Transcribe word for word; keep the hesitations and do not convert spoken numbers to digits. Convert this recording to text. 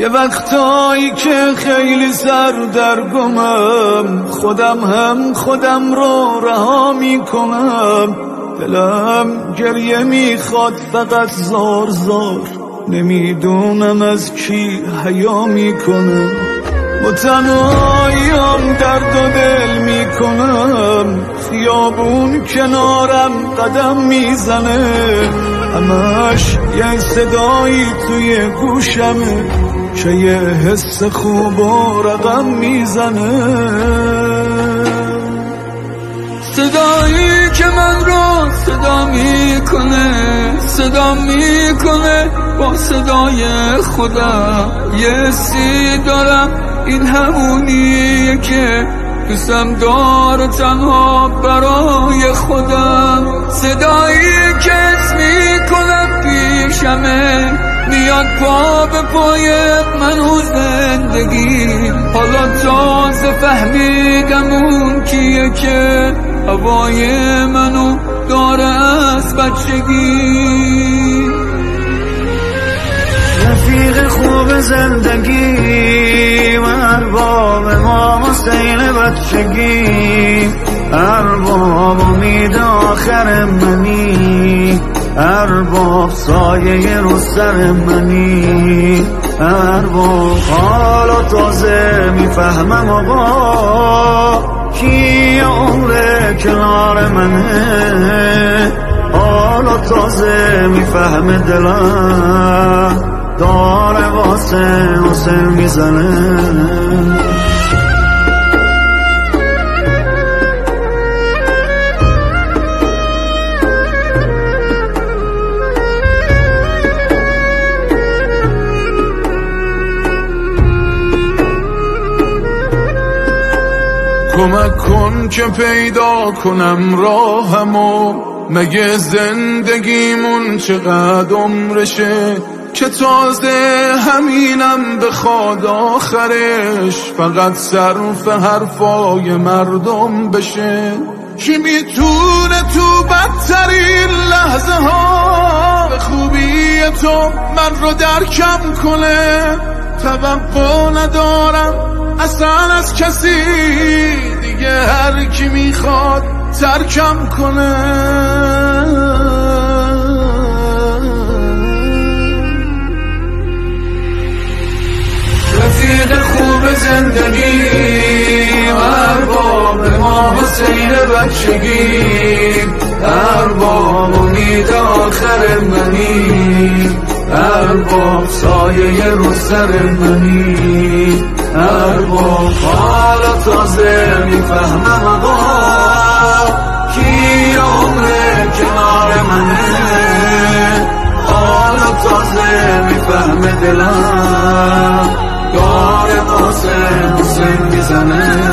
یه وقتایی که خیلی سردرگمم، خودم هم خودم رو رها میکنم. دلم گریه میخواد فقط زار زار، نمیدونم از کی حیا میکنم. با تنهاییم درد و دل میکنم، خیابون کنارم قدم میزنه، همش یه صدایی توی گوشمه که یه حس خوب و رقم میزنه. صدایی که من رو صدا میکنه، صدا میکنه با صدای خودم. یه سی دارم، این همونیه که دوستم داره تنها برای خودم. صدایی که اسم میکنم پیشمه، میاد پا به پای من و زندگی. حالا تازه فهمیدم اون کیه که هوای منو داره از بچگی. رفیق خوب زندگی و ارباب ما حسین بچگی، ارباب امید آخر منی، ارباب سایه رو سر منی، ارباب حالا تازه میفهمم آقا کی عمر کنار منه. حالا تازه میفهمه دلم داره واسه حسین میزنه. کمک کن که پیدا کنم راهمو، مگه زندگیمون چقدر عمرشه که تازه همینم بخواد آخرش فقط صرف حرفای مردم بشه. کی میتونه تو بدترین لحظه ها به خوبی تو من رو درکم کنه؟ توقع ندارم اصلا از کسی دیگه، هر کی میخواد ترکم کنه. رفیق خوب زندگی و ارباب ما حسین بچگی، ارباب امید آخر منی، ارباب سایه رو سر منی، ارباب حالا تازه میفهمم آقا کی عمر کنار منه. حالا تازه میفهمه دلم داره واسه حسین میزنه.